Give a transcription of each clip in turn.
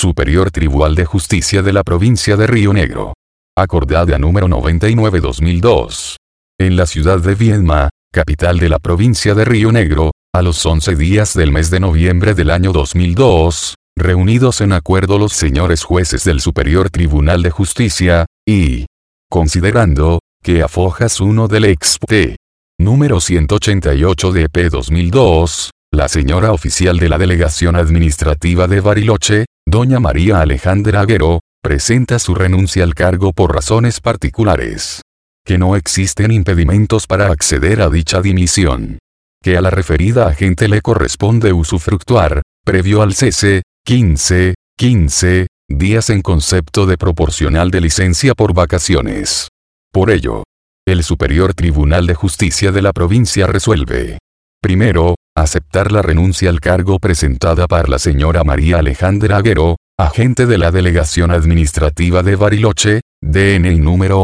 Superior Tribunal de Justicia de la Provincia de Río Negro. Acordada número 99/2002. En la ciudad de Viedma, capital de la provincia de Río Negro, a los 11 días del mes de noviembre del año 2002, reunidos en acuerdo los señores jueces del Superior Tribunal de Justicia, y considerando que a fojas 1 del expte número 188 de EP 2002, la señora oficial de la Delegación Administrativa de Bariloche, doña María Alejandra Aguero, presenta su renuncia al cargo por razones particulares. Que no existen impedimentos para acceder a dicha dimisión. Que a la referida agente le corresponde usufructuar, previo al cese, 15 días en concepto de proporcional de licencia por vacaciones. Por ello, el Superior Tribunal de Justicia de la provincia resuelve: primero, aceptar la renuncia al cargo presentada por la señora María Alejandra Aguero, agente de la Delegación Administrativa de Bariloche, DNI número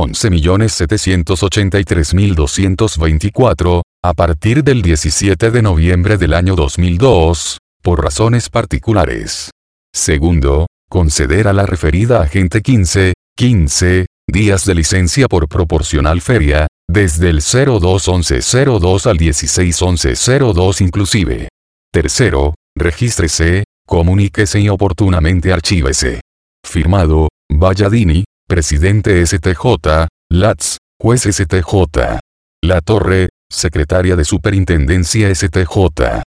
11.783.224, a partir del 17 de noviembre del año 2002, por razones particulares. Segundo, conceder a la referida agente 15 días de licencia por proporcional feria, desde el 02/11/02 al 16/11/02 inclusive. Tercero, regístrese, comuníquese y oportunamente archívese. Firmado, Valladini, Presidente STJ, Latz, Juez STJ. La Torre, Secretaria de Superintendencia STJ.